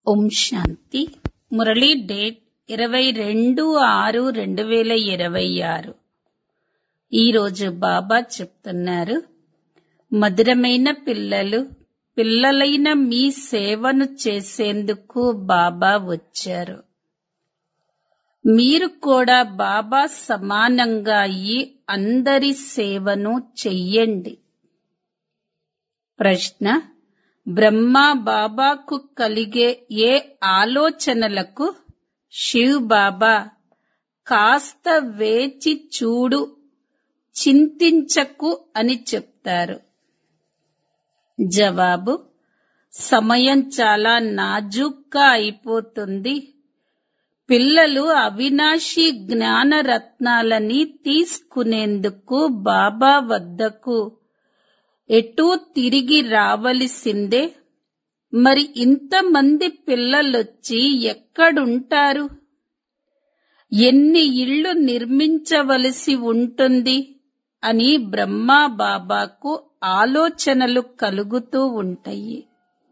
ఓం శాంతి. Murali date 22/6/2026. ఈరోజు బాబా చెప్తున్నారు, మధురమైన పిల్లలు, పిల్లలైన మీ సేవను చేసేందుకు బాబా వచ్చారు. మీరు కూడా బాబా సమానంగా అయ్యి అందరి సేవను చెయ్యండి. ప్రశ్న: బ్రహ్మ బాబాకు కలిగే ఏ ఆలోచనలకు శివ్ బాబా కాస్త వేచి చూడు, చింతించకు అని చెప్తారు? జవాబు: సమయం చాలా నాజూక్గా అయిపోతుంది. పిల్లలు అవినాశి జ్ఞాన రత్నాలని తీసుకునేందుకు బాబా వద్దకు ఎటూ తిరిగి రావలసిందే. మరి ఇంతమంది పిల్లలొచ్చి ఎక్కడుంటారు? ఎన్ని ఇళ్ళు నిర్మించవలసి ఉంటుంది అని బ్రహ్మా బాబాకు ఆలోచనలు కలుగుతూ ఉంటాయి.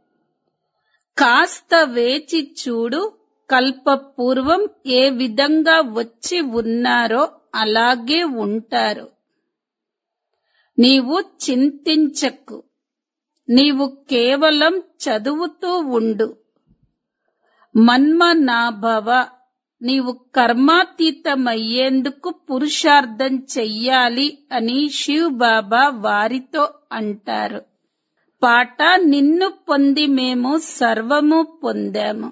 కాస్త వేచి చూడు, కల్పపూర్వం ఏ విధంగా వచ్చి ఉన్నారో అలాగే ఉంటారు. నీవు చింతించకు, నీవు కేవలం చదువుతూ ఉండు. మన్మనాభవ, నీవు కర్మాతీతమయ్యేందుకు పురుషార్థం చెయ్యాలి అని శివ్ బాబా వారితో అంటారు. పాట: నిన్ను పొంది మేము సర్వము పొందాము.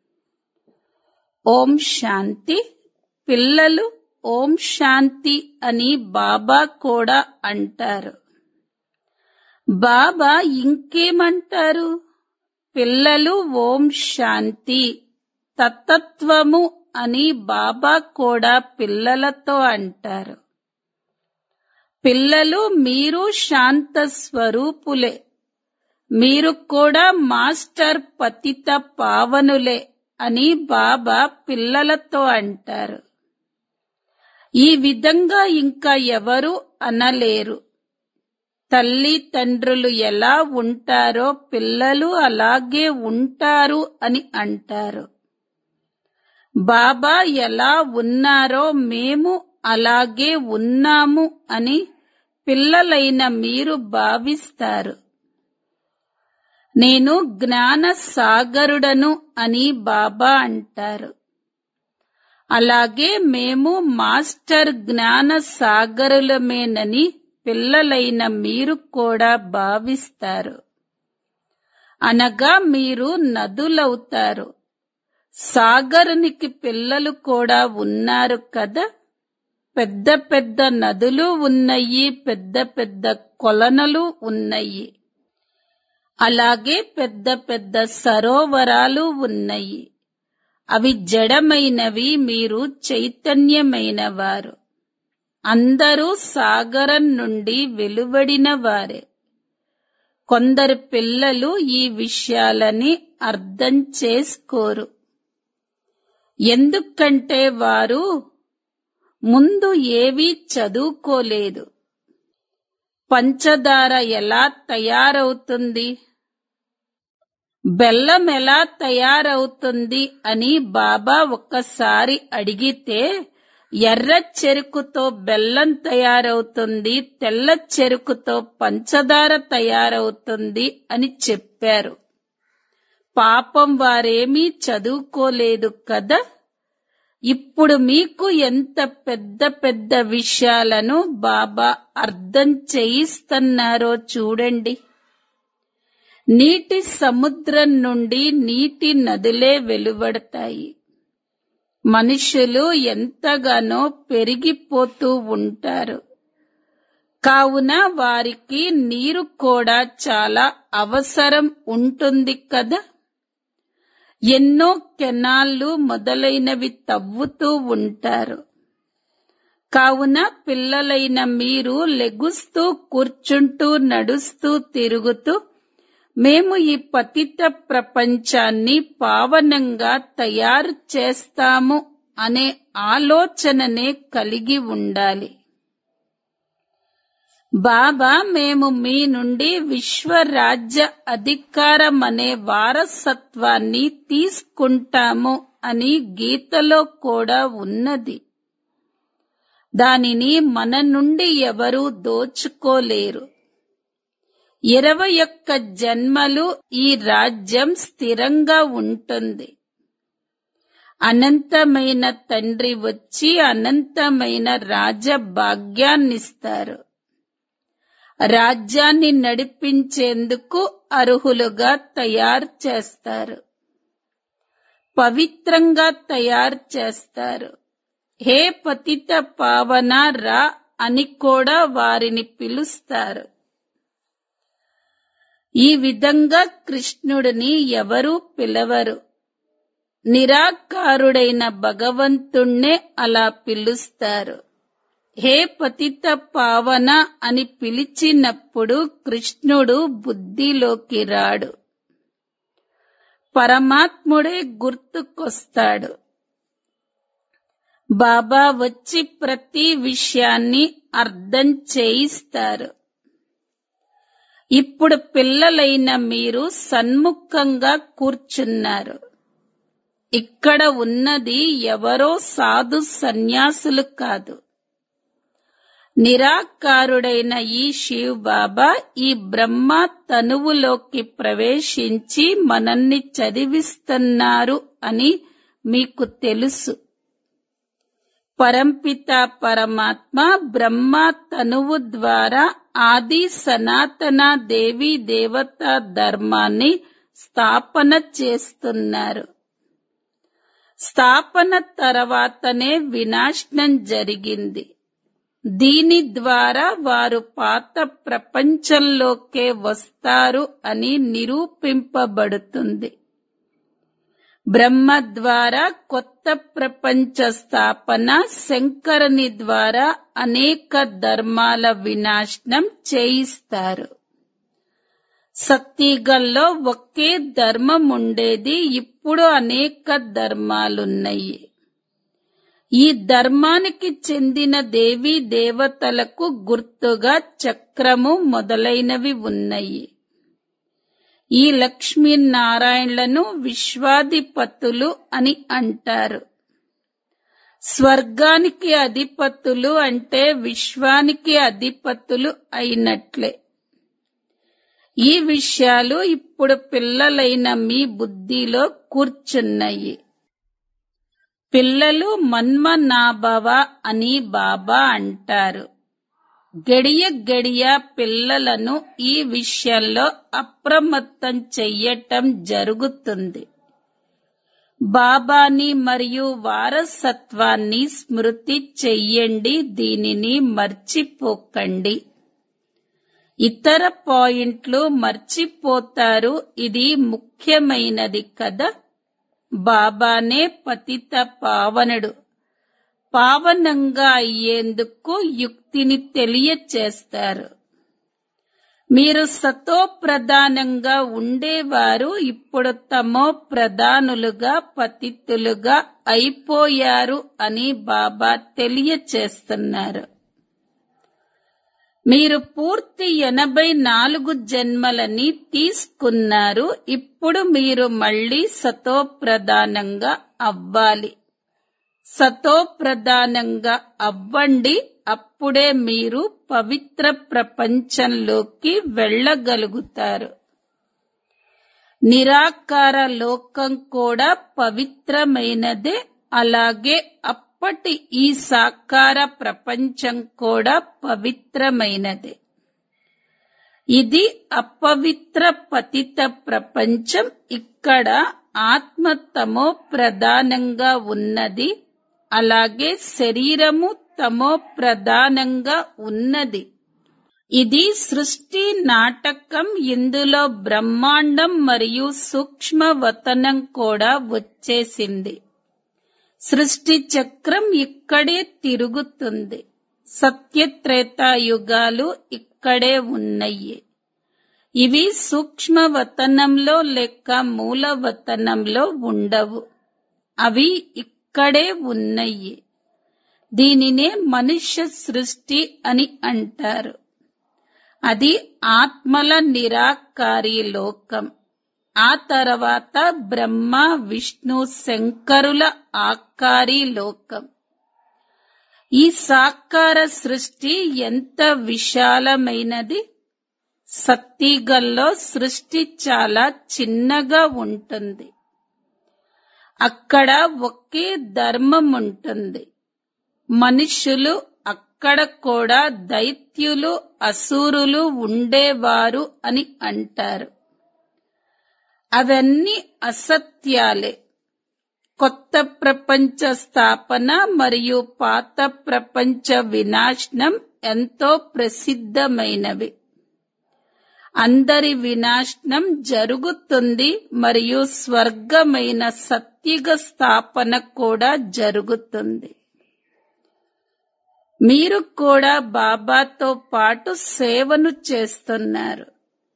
ఓం శాంతి. పిల్లలు ఓం శాంతి అని బాబా కూడా అంటారు. బాబా ఇంకేమంటారు? పిల్లలు ఓం శాంతి తత్తత్వము అని బాబా కూడా పిల్లలతో అంటారు. పిల్లలు, మీరు శాంత స్వరూపులే, మీరు కూడా మాస్టర్ పతిత పావనులే అని బాబా పిల్లలతో అంటారు. ఈ విధంగా ఇంకా ఎవరు అనలేరు. తల్లి తండ్రులు ఎలా ఉంటారో పిల్లలు అలాగే ఉంటారు అని అంటారు. బాబా ఎలా ఉన్నారో మేము అలాగే ఉన్నాము అని పిల్లలైన మీరు భావిస్తారు. నేను జ్ఞాన సాగరుడను అని బాబా అంటారు. అలాగే మేము మాస్టర్ జ్ఞాన సాగరులమేనని పిల్లలైన మీరు కూడా భావిస్తారు. అనగా మీరు నదులవుతారు. సాగరునికి పిల్లలు కూడా ఉన్నారు కదా. పెద్ద పెద్ద నదులు ఉన్నాయి, పెద్ద పెద్ద కొలనులు ఉన్నాయి. అలాగే పెద్ద పెద్ద సరోవరాలు ఉన్నాయి. అవి జడమైనవి, మీరు చైతన్యమైనవారు. అందరూ సాగరం నుండి వెలువడిన వారే. కొందరు పిల్లలు ఈ విషయాలని అర్థం చేసుకోరు. ఎందుకంటే వారు ముందు ఏవీ చదువుకోలేదు. పంచదార ఎలా తయారవుతుంది, బెల్లం ఎలా తయారవుతుంది అని బాబా ఒక్కసారి అడిగితే, ఎర్ర చెరుకుతో బెల్లం తయారవుతుంది, తెల్ల చెరుకుతో పంచదార తయారవుతుంది అని చెప్పారు. పాపం, వారేమీ చదువుకోలేదు కదా. ఇప్పుడు మీకు ఎంత పెద్ద పెద్ద విషయాలను బాబా అర్థం చేయిస్తున్నారో చూడండి. నీటి సముద్రం నుండి నీటి నదులే వెలువడతాయి. మనుషులు ఎంతగానో పెరిగిపోతూ ఉంటారు. కావున వారికి నీరు కూడా చాలా అవసరం ఉంటుంది కదా. ఎన్నో కెనాళ్ళు మొదలైనవి తవ్వుతూ ఉంటారు. కావున పిల్లలైన మీరు లెగుస్తూ, కూర్చుంటూ, నడుస్తూ, తిరుగుతూ మేము ఈ పతిత ప్రపంచాన్ని పావనంగా తయారు చేస్తాము అనే ఆలోచననే కలిగి ఉండాలి. బాబా మేము మీ నుండి విశ్వరాజ్య అధికారం అనే వారసత్వాన్ని తీసుకుంటాము అని గీతలో కూడా ఉన్నది. దానిని మన నుండి ఎవరూ దోచుకోలేరు. 21 జన్మలు ఈ రాజ్యం స్థిరంగా ఉంటుంది. అనంతమైన తండ్రి వచ్చి అనంతమైన రాజభాగ్యాన్నిస్తారు. రాజ్యాన్ని నడిపించేందుకు అర్హులుగా తయారు చేస్తారు. పవిత్రంగా తయారు చేస్తారు. హే పతిత పావన రా అని కూడా వారిని పిలుస్తారు. ఈ విధంగా కృష్ణుడిని ఎవరూ పిలవరు. నిరాకారుడైన భగవంతుణ్ణే అలా పిలుస్తారు. హే పతిత పావన అని పిలిచినప్పుడు కృష్ణుడు బుద్ధిలోకి రాడు. పరమాత్ముడే గుర్తుకొస్తాడు. బాబా వచ్చి ప్రతి విషయాన్ని అర్థం చేయిస్తారు. ఇప్పుడు పిల్లలైన మీరు సన్ముఖంగా కూర్చున్నారు. ఇక్కడ ఉన్నది ఎవరో సాధు సన్యాసులు కాదు. నిరాకారుడైన ఈ శివ్ బాబా ఈ బ్రహ్మ తనువులోకి ప్రవేశించి మనల్ని చదివిస్తున్నారు అని మీకు తెలుసు. పరంపిత పరమాత్మ బ్రహ్మ తనువు ద్వారా ఆది సనాతన దేవీ దేవతా ధర్మాన్ని స్థాపన చేస్తున్నారు. స్థాపన తర్వాతనే వినాశనం జరిగింది. దీని ద్వారా వారు పాత ప్రపంచంలోకే వస్తారు అని నిరూపింపబడుతుంది. బ్రహ్మ ద్వారా కొత్త ప్రపంచ స్థాపన, శంకరుని ద్వారా అనేక ధర్మాల వినాశనం చేయిస్తారు. సత్యుగంలో ఒకే ధర్మం ఉండేది, ఇప్పుడు అనేక ధర్మాలున్నాయి. ఈ ధర్మానికి చెందిన దేవీ దేవతలకు గుర్తుగా చక్రము మొదలైనవి ఉన్నాయి. ఈ లక్ష్మీనారాయణలను విశ్వాధిపతులు అని అంటారు. స్వర్గానికి అధిపతులు అంటే విశ్వానికి అధిపతులు అయినట్లే. ఈ విషయాలు ఇప్పుడు పిల్లలైన మీ బుద్ధిలో కూర్చున్నాయి. పిల్లలు మన్మనాభవ అని బాబా అంటారు. గడియ గడియ పిల్లలను ఈ విషయంలో అప్రమత్తం చెయ్యటం జరుగుతుంది. బాబాని మరియు వారసత్వాన్ని స్మృతి చెయ్యండి, దీనిని మర్చిపోకండి. ఇతర పాయింట్లు మర్చిపోతారు. ఇది ముఖ్యమైనది కదా. బాబానే పతిత పావనుడు. పావనంగా అయ్యేందుకు యుక్తిని తెలియచేస్తారు. మీరు సతో ప్రధానంగా ఉండేవారు ఇప్పుడు తమో ప్రధానులుగా పతితులుగా అయిపోయారు అని బాబా తెలియచేస్తున్నారు. మీరు పూర్తి 84 జన్మలని తీసుకున్నారు. ఇప్పుడు మీరు మళ్ళీ సతో ప్రధానంగా అవ్వాలి. సతో ప్రధానంగా అవ్వండి. అప్పుడే మీరు పవిత్ర ప్రపంచంలోకి వెళ్ళగలుగుతారు. నిరాకార లోకం కూడా పవిత్రమైనదే. అలాగే అప్పటి ఈ సాకార ప్రపంచం కూడా పవిత్రమైనదే. ఇది అపవిత్ర పతిత ప్రపంచం. ఇక్కడ ఆత్మ ప్రధానంగా ఉన్నది. అలాగే శరీరము తమో ప్రధానంగా ఉన్నది. ఇది సృష్టి నాటకం. ఇందులో బ్రహ్మాండం మరియు సూక్ష్మవతనం కూడా వచ్చేసింది. సృష్టి చక్రం ఇక్కడే తిరుగుతుంది. సత్యత్రేతాయుగాలు ఇక్కడే ఉన్నాయి. ఇవి సూక్ష్మవతనంలో లేక మూలవతనంలో ఉండవు. అవి ఇక్కడే ఉన్నాయి. దీనినే మనుష్య సృష్టి అని అంటారు. అది ఆత్మల నిరాకారి లోకం. ఆ తర్వాత బ్రహ్మ, విష్ణు, శంకరుల ఆకారి లోకం. ఈ సాకార సృష్టి ఎంత విశాలమైనది. సత్యుగంలో సృష్టి చాలా చిన్నగా ఉంటుంది. అక్కడ ఒకే ధర్మం ఉంటుంది. మనుషులు అక్కడ కూడా దైత్యులు, అసురులు ఉండేవారు అని అంటారు. అవన్నీ అసత్యాలే. కొత్త ప్రపంచ స్థాపన మరియు పాత ప్రపంచ వినాశనం ఎంతో ప్రసిద్ధమైనవి. అందరి వినాశనం జరుగుతుంది మరియు స్వర్గమైన సత్యుగ స్థాపన కూడా జరుగుతుంది. మీరు కూడా బాబాతో పాటు సేవను చేస్తున్నారు.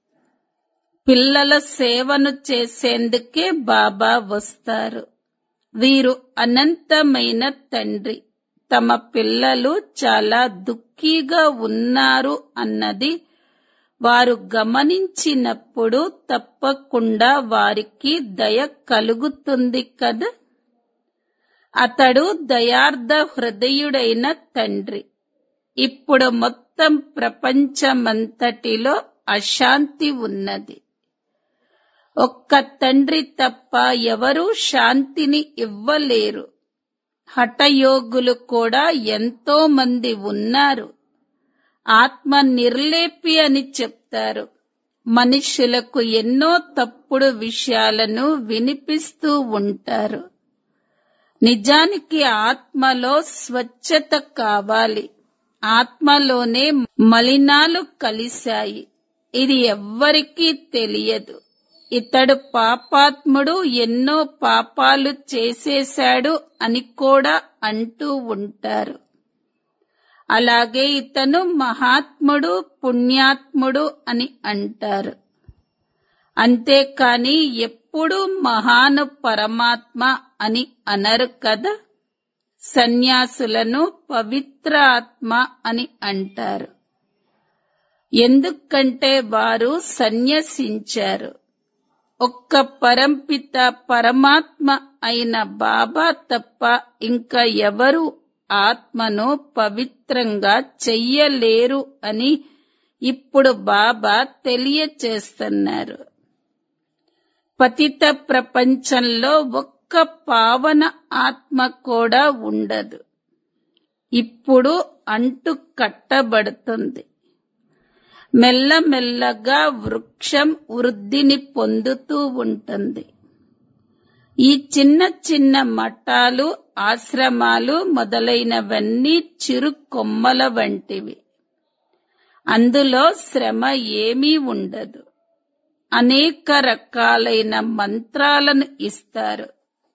పిల్లల సేవను చేసేందుకే బాబా వస్తారు. వీరు అనంతమైన తండ్రి. తమ పిల్లలు చాలా దుఃఖీగా ఉన్నారు అన్నది వారు గమనించినప్పుడు తప్పకుండా వారికి దయ కలుగుతుంది కదా. అతడు దయార్థ హృదయుడైన తండ్రి. ఇప్పుడు మొత్తం ప్రపంచమంతటిలో అశాంతి ఉన్నది. ఒక్క తండ్రి తప్ప ఎవరూ శాంతిని ఇవ్వలేరు. హఠయోగులు కూడా ఎంతో మంది ఉన్నారు. ఆత్మ నిర్లేపి అని చెప్తారు. మనుషులకు ఎన్నో తప్పుడు విషయాలను వినిపిస్తూ ఉంటారు. నిజానికి ఆత్మలో స్వచ్ఛత కావాలి. ఆత్మలోనే మలినాలు కలిశాయి. ఇది ఎవ్వరికీ తెలియదు. ఇతడు పాపాత్ముడు, ఎన్నో పాపాలు చేసేశాడు అని కూడా అంటూ ఉంటారు. అలాగే ఇతను మహాత్ముడు, పుణ్యాత్ముడు అని అంటారు. అంతేకాని ఎప్పుడూ మహాను పరమాత్మ అని అనరు కదా. సన్యాసులను పవిత్ర ఆత్మ అని అంటారు. ఎందుకంటే వారు సన్యసించారు. ఒక్క పరంపిత పరమాత్మ అయిన బాబా తప్ప ఇంకా ఎవరు ఆత్మను పవిత్రంగా చెయ్యలేరు అని ఇప్పుడు బాబా తెలియచేస్తున్నారు. పతిత ప్రపంచంలో ఒక్క పావన ఆత్మ కూడా ఉండదు. ఇప్పుడు అంటు కట్టబడుతుంది. మెల్లమెల్లగా వృక్షం వృద్ధిని పొందుతూ ఉంటుంది. ఈ చిన్న చిన్న మఠాలు, ఆశ్రమాలు మొదలైనవన్నీ చిరు కొమ్మల వంటివి. అందులో శ్రమ ఏమీ ఉండదు. అనేక రకాలైన మంత్రాలను ఇస్తారు.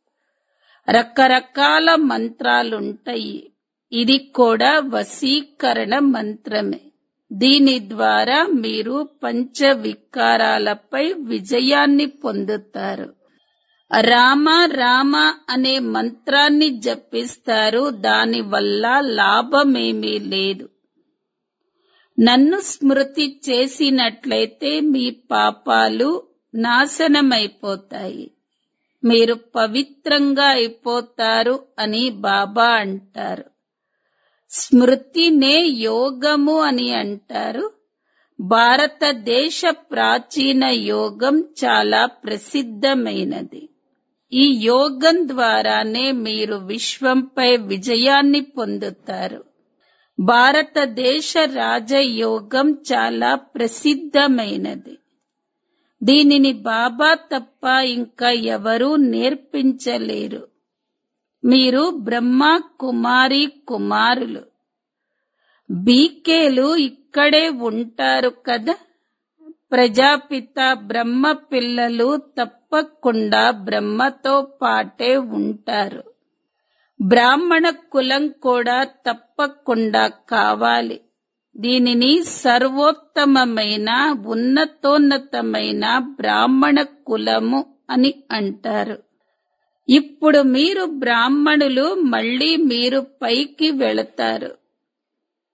రకరకాల మంత్రాలుంటాయి. ఇది కూడా వశీకరణ మంత్రమే. దీని ద్వారా మీరు పంచ వికారాలపై విజయాన్ని పొందుతారు. రామ రామ అనే మంత్రాన్ని జపిస్తారు. దానివల్ల లాభమేమీ లేదు. నన్ను స్మృతి చేసినట్లయితే మీ పాపాలు నాశనమైపోతాయి. మీరు పవిత్రంగా అయిపోతారు అని బాబా అంటారు. స్మృతినే యోగము అని అంటారు. భారతదేశ ప్రాచీన యోగం చాలా ప్రసిద్ధమైనది. ఈ యోగం ద్వారానే మీరు విశ్వంపై విజయాన్ని పొందుతారు. భారతదేశ రాజయోగం చాలా ప్రసిద్ధమైనది. దీనిని బాబా తప్ప ఇంకా ఎవరూ నేర్పించలేరు. మీరు బ్రహ్మ కుమారి కుమారులు. బీకేలు ఇక్కడే ఉంటారు కదా. ప్రజాపిత బ్రహ్మ పిల్లలు తప్పకుండా బ్రహ్మతో పాటే ఉంటారు. బ్రాహ్మణ కులం కూడా తప్పకుండా కావాలి. దీనిని సర్వోత్తమమైన ఉన్నతోన్నతమైన బ్రాహ్మణ కులము అని అంటారు. ఇప్పుడు మీరు బ్రాహ్మణులు, మళ్ళీ మీరు పైకి వెళతారు.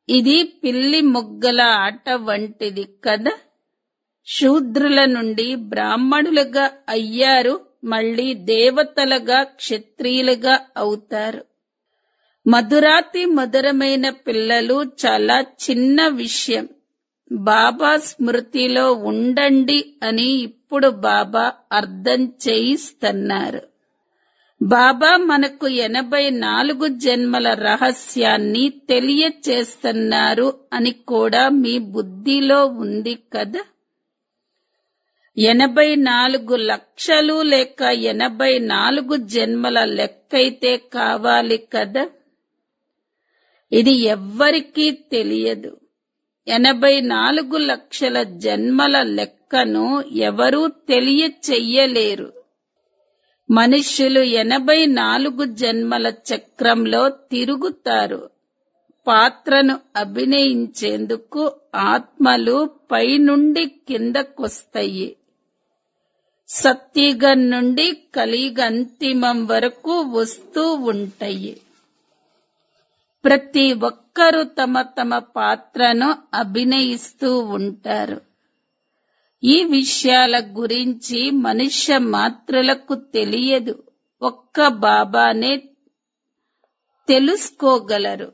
ఇది పిల్లి మొగ్గల ఆట వంటిది కదా. శూద్రుల నుండి బ్రాహ్మణులుగా అయ్యారు, మళ్ళీ దేవతలుగా క్షత్రియులుగా అవుతారు. మధురాతి మధురమైన పిల్లలు చాలా చిన్న విషయం. బాబా స్మృతిలో ఉండండి అని ఇప్పుడు బాబా అర్థం చేయిస్తున్నారు. బాబా మనకు 84 జన్మల రహస్యాన్ని తెలియచేస్తున్నారు అని కూడా మీ బుద్ధిలో ఉంది కదా. 84 లక్షలు లేక 84 జన్మల లెక్కైతే కావాలి కదా. ఇది ఎవ్వరికీ తెలియదు. 84 లక్షల జన్మల లెక్కను ఎవరూ తెలియచెయ్యలేరు. మనుష్యులు 84 జన్మల చక్రంలో తిరుగుతారు. పాత్రను అభినయించేందుకు ఆత్మలు పైనుండి కిందకొస్తాయి. సత్యుగం నుండి కలియుగ అంతిమం వరకు వస్తూ ఉంటాయి. ప్రతి ఒక్కరూ తమ తమ పాత్రను అభినయిస్తూ ఉంటారు. ఈ విషయాల గురించి మనుష్య మాత్రులకు తెలియదు. ఒక్క బాబానే తెలుసుకోగలరు.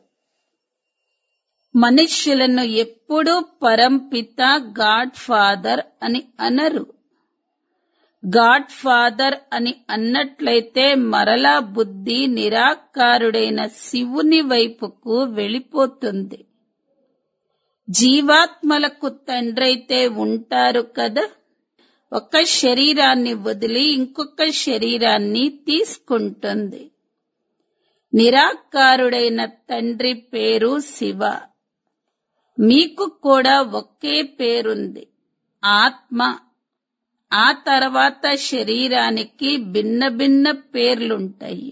మనుష్యులను ఎప్పుడూ పరంపిత గాడ్ ఫాదర్ అని అనరు. గాడ్ ఫాదర్ అని అన్నట్లయితే మరలా బుద్ధి నిరాకారుడైన శివుని వైపుకు వెళ్ళిపోతుంది. జీవాత్మలకు తండ్రైతే ఉంటారు కదా. ఒక శరీరాన్ని వదిలి ఇంకొక శరీరాన్ని తీసుకుంటుంది. నిరాకారుడైన తండ్రి పేరు శివ. మీకు కూడా ఒకే పేరుంది, ఆత్మ. ఆ తర్వాత శరీరానికి భిన్న భిన్న పేర్లుంటాయి.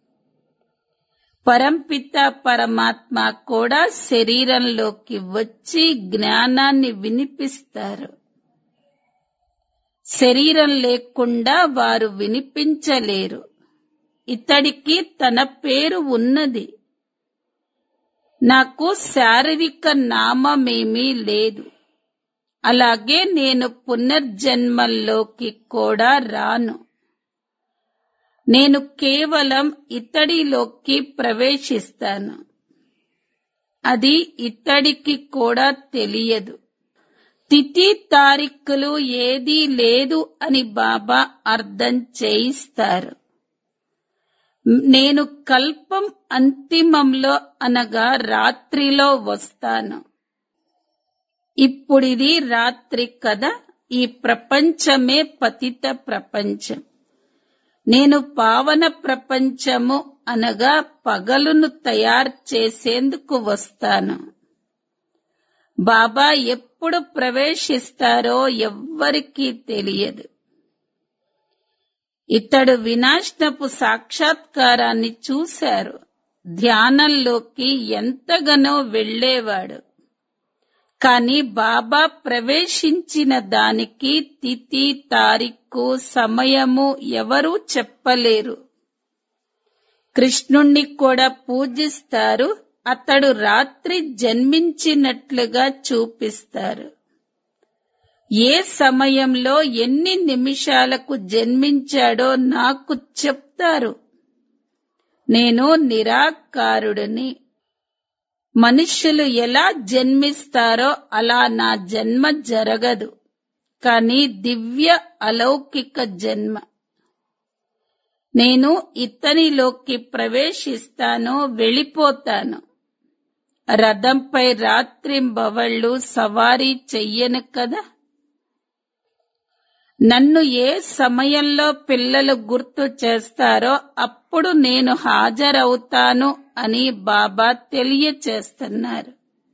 పరంపిత పరమాత్మ కూడా శరీరంలోకి వచ్చి జ్ఞానాన్ని వినిపిస్తారు. శరీరం లేకుండా వారు వినిపించలేరు. ఇతడికి తన పేరు ఉన్నది. నాకు శారీరక నామమేమీ లేదు. అలాగే నేను పునర్జన్మల్లోకి కూడా రాను. నేను కేవలం ఇతడిలోకి ప్రవేశిస్తాను. అది ఇతడికి కూడా తెలియదు. తిథి తారీఖులు ఏదీ లేదు అని బాబా అర్థం చేయిస్తారు. నేను కల్పం అంతిమంలో అనగా రాత్రిలో వస్తాను. ఇప్పుడిది రాత్రి కదా. ఈ ప్రపంచమే పతిత ప్రపంచం. నేను పావన ప్రపంచము అనగా పగలును తయారు చేసేందుకు వస్తాను. బాబా ఎప్పుడు ప్రవేశిస్తారో ఎవ్వరికీ తెలియదు. ఇతడు వినాశనపు సాక్షాత్కారాన్ని చూశారు. ధ్యానంలోకి ఎంతగానో వెళ్ళేవాడు. కాని బాబా ప్రవేశించిన దానికి తిథి తారీఖు సమయము ఎవరూ చెప్పలేరు. కృష్ణుణ్ణి కూడా పూజిస్తారు. అతడు రాత్రి జన్మించినట్లుగా చూపిస్తారు. ఏ సమయంలో ఎన్ని నిమిషాలకు జన్మించాడో నాకు చెప్తారు. నేను నిరాకారుడిని. మనుష్యులు ఎలా జన్మిస్తారో అలా నా జన్మ జరగదు. కానీ దివ్య అలౌకిక జన్మ. నేను ఇతనిలోకి ప్రవేశిస్తాను, వెళ్ళిపోతాను. రథంపై రాత్రింబవళ్ళు సవారీ చెయ్యను కదా. నన్ను ఏ సమయంలో పిల్లలు గుర్తు చేస్తారో అప్పుడు నేను హాజరవుతాను అని బాబా తెలియచేస్తున్నారు.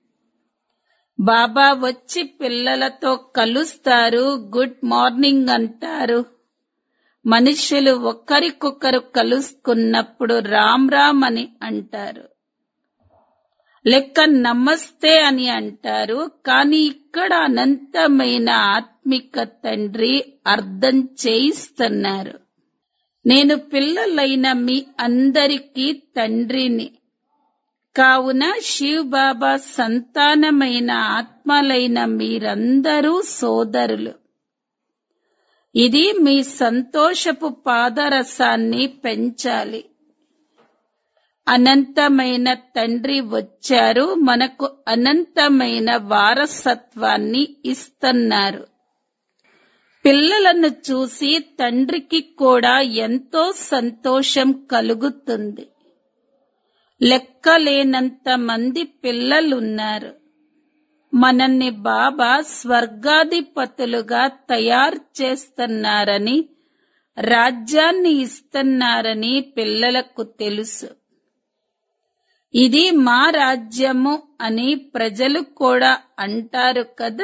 బాబా వచ్చి పిల్లలతో కలుస్తారు, గుడ్ మార్నింగ్ అంటారు. మనుష్యులు ఒకరికొకరు కలుసుకున్నప్పుడు రామ్ రామ్ అని అంటారు, లేక నమస్తే అని అంటారు. కానీ ఇక్కడ అనంతమైన ఆత్మిక తండ్రి అర్థం చేయిస్తున్నారు. నేను పిల్లలైన మీ అందరికీ తండ్రిని. కావున శివ్ బాబా సంతానమైన ఆత్మలైన మీరందరూ సోదరులు. ఇది మీ సంతోషపు పాదరసాన్ని పెంచాలి. అనంతమైన తండ్రి వచ్చారు, మనకు అనంతమైన వారసత్వాన్ని ఇస్తున్నారు. పిల్లలను చూసి తండ్రికి కూడా ఎంతో సంతోషం కలుగుతుంది. లెక్కలేనంత మంది పిల్లలున్నారు. మనల్ని బాబా స్వర్గాధిపతులుగా తయారు చేస్తున్నారని, రాజ్యాన్ని ఇస్తున్నారని పిల్లలకు తెలుసు. ఇది మా రాజ్యము అని ప్రజలు కూడా అంటారు కదా.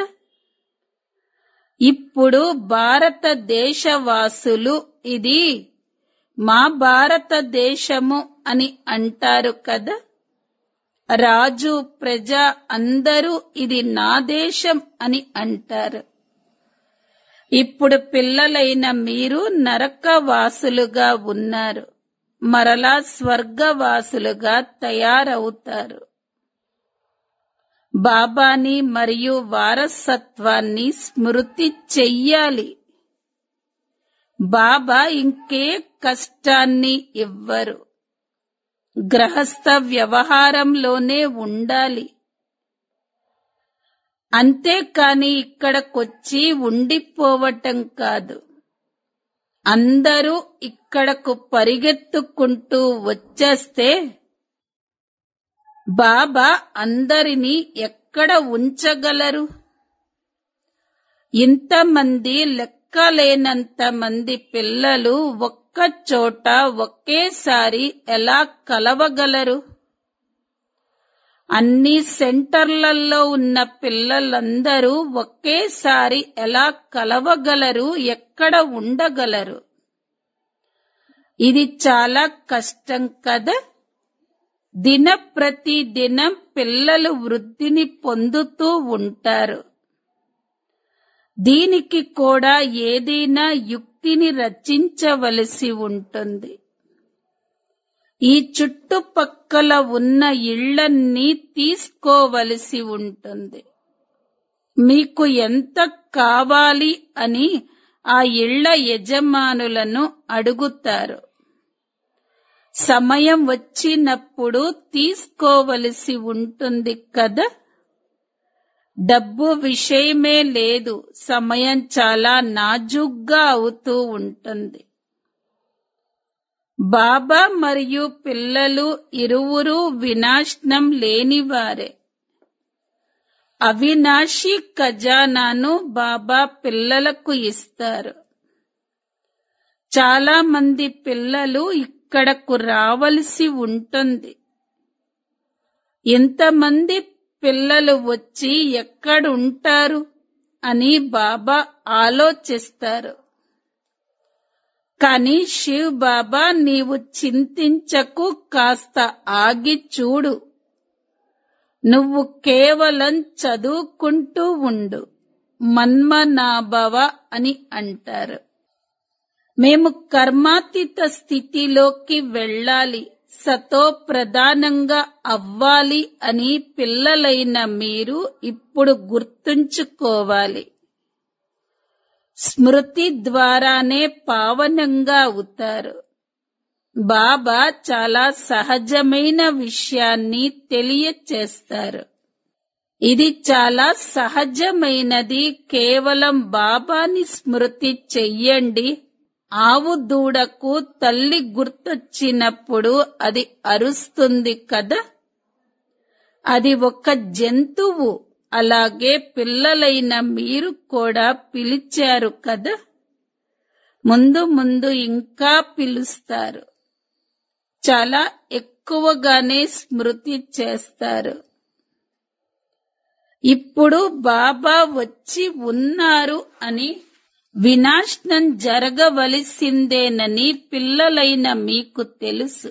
ఇప్పుడు భారతదేశవాసులు ఇది మా భారతదేశము అని అంటారు కదా. రాజు, ప్రజ అందరూ ఇది నా దేశం అని అంటారు. ఇప్పుడు పిల్లలైన మీరు నరకవాసులుగా ఉన్నారు, మరలా స్వర్గవాసులుగా తయారవుతారు. బాబాని మరియు వారసత్వాన్ని స్మృతి చెయ్యాలి. బాబా ఇంకే కష్టాన్ని ఇవ్వరు. గృహస్థ వ్యవహారంలోనే ఉండాలి. అంతేకాని ఇక్కడకొచ్చి ఉండిపోవటం కాదు. అందరూ ఇక్కడకు పరిగెత్తుకుంటూ వచ్చేస్తే బాబా అందరినీ ఎక్కడ ఉంచగలరు? ఇంతమంది లెక్కలేనంత మంది పిల్లలు ఒక్క చోట ఒకేసారి ఎలా కలవగలరు? అన్ని సెంటర్లలో ఉన్న పిల్లలందరూ ఒకేసారి ఎలా కలవగలరు? ఎక్కడ ఉండగలరు? ఇది చాలా కష్టం కదా. ప్రతి దినం పిల్లలు వృద్ధిని పొందుతూ ఉంటారు. దీనికి కూడా ఏదైనా యుక్తిని రచించవలసి ఉంటుంది. ఈ చుట్టుపక్కల ఉన్న ఇళ్లన్నీ తీసుకోవలసి ఉంటుంది. మీకు ఎంత కావాలి అని ఆ ఇళ్ల యజమానులను అడుగుతారు. సమయం వచ్చినప్పుడు తీసుకోవలసి ఉంటుంది కదా. డబ్బు విషయమే లేదు, సమయం చాలా నాజూగ్గా అవుతూ ఉంటుంది. బాబా మరియు పిల్లలు ఇరువురు వినాశనం లేనివారే. అవినాశి ఖజానాను బాబా పిల్లలకు ఇస్తారు. చాలా మంది పిల్లలు ఇక్కడకు రావలసి ఉంటుంది. ఇంతమంది పిల్లలు వచ్చి ఎక్కడుంటారు అని బాబా ఆలోచిస్తారు. కాని శివ్ బాబా నీవు చింతించకు, కాస్త ఆగి చూడు. నువ్వు కేవలం చదువుకుంటూ ఉండు, మన్మనాభవ అని అంటారు. మేము కర్మాతీత స్థితిలోకి వెళ్ళాలి, సతో ప్రధానంగా అవ్వాలి అని పిల్లలైన మీరు ఇప్పుడు గుర్తుంచుకోవాలి. స్మృతి ద్వారానే పావనంగా అవుతారు. బాబా చాలా సహజమైన విషయాన్ని తెలియచేస్తారు. ఇది చాలా సహజమైనది. కేవలం బాబాని స్మృతి చెయ్యండి. ఆవు దూడకు తల్లి గుర్తొచ్చినప్పుడు అది అరుస్తుంది కదా. అది ఒక జంతువు. అలాగే పిల్లలైన మీరు కూడా పిలిచారు కదా. ముందు ముందు ఇంకా పిలుస్తారు. చాలా ఎక్కువగానే స్మృతి చేస్తారు. ఇప్పుడు బాబా వచ్చి ఉన్నారు అని, వినాశనం జరగవలసిందేనని పిల్లలైన మీకు తెలుసు.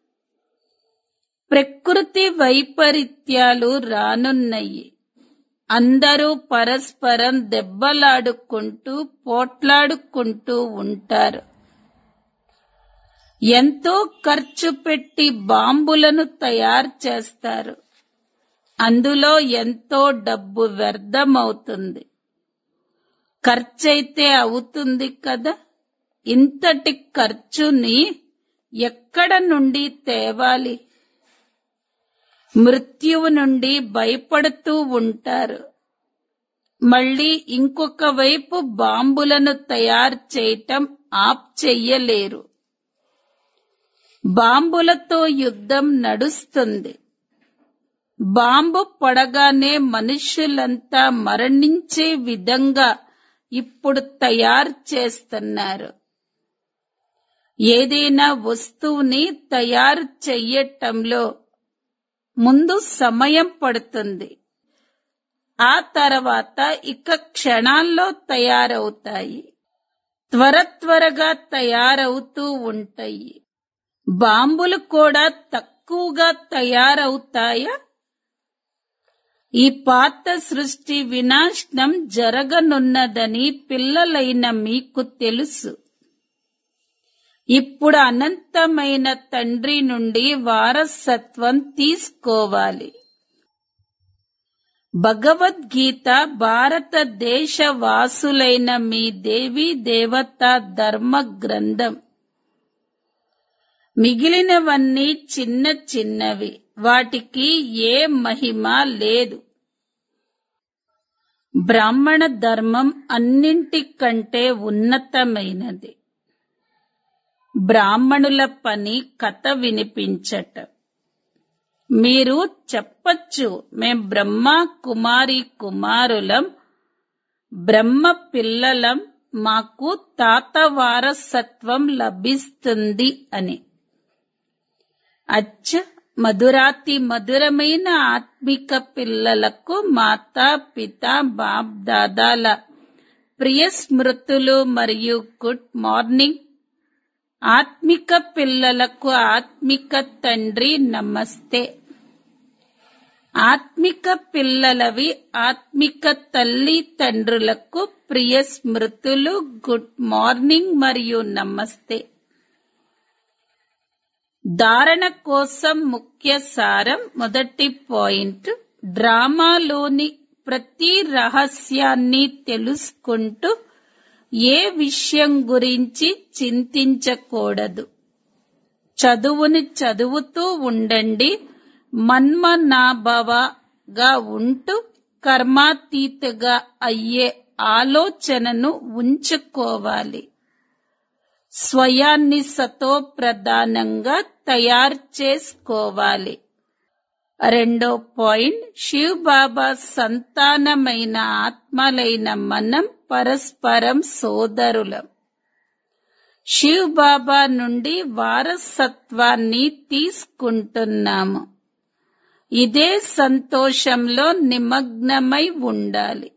ప్రకృతి వైపరీత్యాలు రానున్నాయి. అందరూ పరస్పరం దెబ్బలాడుకుంటూ పోట్లాడుకుంటూ ఉంటారు. ఎంతో ఖర్చు పెట్టి బాంబులను తయారు చేస్తారు. అందులో ఎంతో డబ్బు వ్యర్థమవుతుంది. ఖర్చయితే అవుతుంది కదా. ఇంతటి ఖర్చుని ఎక్కడ నుండి తేవాలి? మృత్యువు నుండి భయపడుతూ ఉంటారు. మళ్ళీ ఇంకొక వైపు బాంబులను తయారు చేయటం ఆప్ చెయ్యలేరు. బాంబులతో యుద్ధం నడుస్తుంది. బాంబు పడగానే మనుష్యులంతా మరణించే విధంగా ఇప్పుడు తయారు చేస్తున్నారు. ఏదైనా వస్తువుని తయారు చెయ్యటంలో ముందు సమయం పడుతుంది. ఆ తర్వాత ఇక క్షణాల్లో తయారవుతాయి. త్వరగా తయారవుతూ ఉంటాయి. బాంబులు కూడా తక్కువగా తయారవుతాయా? ఈ పాత సృష్టి వినాశనం జరగనున్నదని పిల్లలైన మీకు తెలుసు. ఇప్పుడు అనంతమైన తండ్రి నుండి వారసత్వం తీసుకోవాలి. భగవద్గీత భారతదేశ వాసులైన మీ దేవీ దేవతా ధర్మ గ్రంథం. మిగిలినవన్నీ చిన్న చిన్నవి. వాటికి ఏ మహిమ లేదు. బ్రాహ్మణ ధర్మం అన్నింటికంటే ఉన్నతమైనది. బ్రాహ్మణుల పని కథ వినిపించటం. మీరు చెప్పచ్చు, మేం బ్రహ్మ కుమారి కుమారులం, బ్రహ్మ పిల్లలం, మాకు తాత వారసత్వం లభిస్తుంది అని. అచ్చ, మధురాతి మధురమైన ఆత్మిక పిల్లలకు మాతా పిత బాప్ దాదాల ప్రియ స్మృతులు మరియు గుడ్ మార్నింగ్. ఆత్మిక పిల్లలకు ఆత్మిక తండ్రి నమస్తే. ఆత్మిక పిల్లలవి ఆత్మిక తల్లి తండ్రులకు ప్రియ స్మృతులు, గుడ్ మార్నింగ్ మరియు నమస్తే. ధారణ కోసం ముఖ్య సారం. మొదటి పాయింట్, డ్రామాలోని ప్రతి రహస్యాన్ని తెలుసుకుంటూ ఏ విషయం గురించి చింతించకూడదు. చదువుని చదువుతూ ఉండండి. మన్మనాభవగా ఉంటూ కర్మాతీతగా అయ్యే ఆలోచనను ఉంచుకోవాలి. స్వయాన్ని సతో ప్రధానంగా తయారు చేసుకోవాలి. రెండో పాయింట్, శివ్ బాబా సంతానమైన ఆత్మలైన మనం పరస్పరం సోదరులం. శివ్ బాబా నుండి వారసత్వాన్ని తీసుకుంటున్నాము. ఇదే సంతోషంలో నిమగ్నమై ఉండాలి.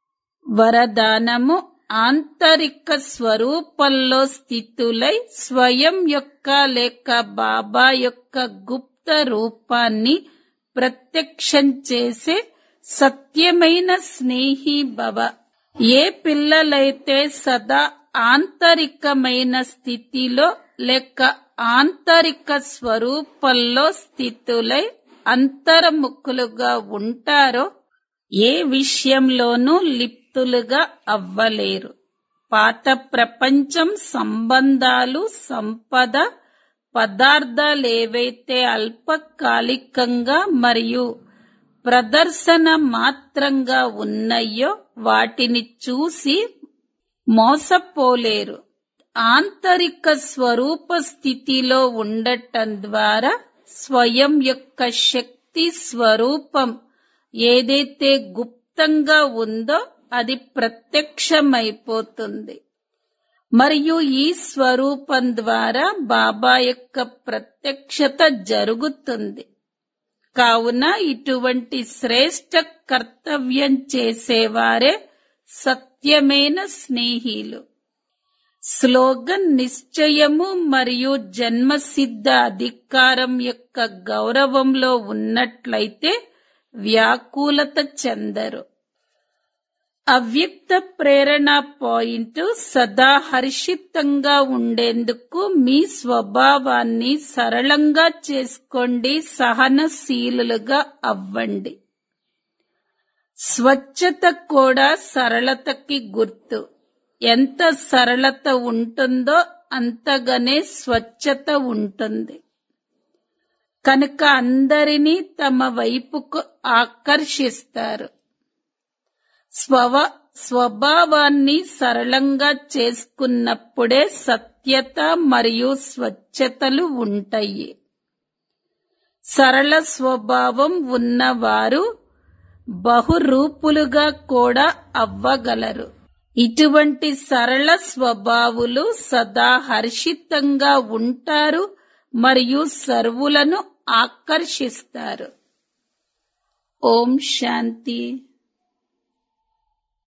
వరదానము, ఆంతరిక స్వరూపంలో స్థితులై స్వయం యొక్క లేక బాబా యొక్క గుప్త రూపాన్ని ప్రత్యక్షం చేసే సత్యమైన స్నేహి భవ. ఏ పిల్లలైతే సదా ఆంతరికమైన స్థితిలో లేక ఆంతరిక స్వరూపంలో స్థితులై అంతర్ముఖులుగా ఉంటారో ఏ విషయంలోనూ లిప్తులుగా అవ్వలేరు. పాత ప్రపంచం, సంబంధాలు, సంపద, పదార్థాలేవైతే అల్పకాలికంగా మరియు ప్రదర్శన మాత్రంగా ఉన్నాయో వాటిని చూసి మోసపోలేరు. ఆంతరిక స్వరూప స్థితిలో ఉండటం ద్వారా స్వయం యొక్క శక్తి స్వరూపం ఏదైతే గుప్తంగా ఉందో అది ప్రత్యక్షమైపోతుంది. మరియు ఈ స్వరూపం ద్వారా బాబా యొక్క ప్రత్యక్షత జరుగుతుంది. కావున ఇటువంటి శ్రేష్ఠ కర్తవ్యం చేసేవారే సత్యమైన స్నేహిలు. స్లోగన్, నిశ్చయము మరియు జన్మసిద్ధ అధికారం యొక్క గౌరవంలో ఉన్నట్లయితే వ్యాకులత చెందరు. అవ్యక్త ప్రేరణ పాయింట్ సదా హర్షితంగా ఉండేందుకు మీ స్వభావాన్ని సరళంగా చేసుకోండి, సహనశీలులుగా అవ్వండి. స్వచ్ఛత కూడా సరళతకి గుర్తు. ఎంత సరళత ఉంటుందో అంతగానే స్వచ్ఛత ఉంటుంది. కనుక అందరినీ తమ వైపుకు ఆకర్షిస్తారు. స్వభావాన్ని సరళంగా చేసుకున్నప్పుడే సత్యత మరియు స్వచ్ఛతలు ఉంటాయి. సరళ స్వభావం ఉన్నవారు బహురూపులుగా కూడా అవ్వగలరు. ఇటువంటి సరళ స్వభావులు సదా హర్షితంగా ఉంటారు మరియు సర్వులను ఆకర్షిస్తారు. ఓం శాంతి.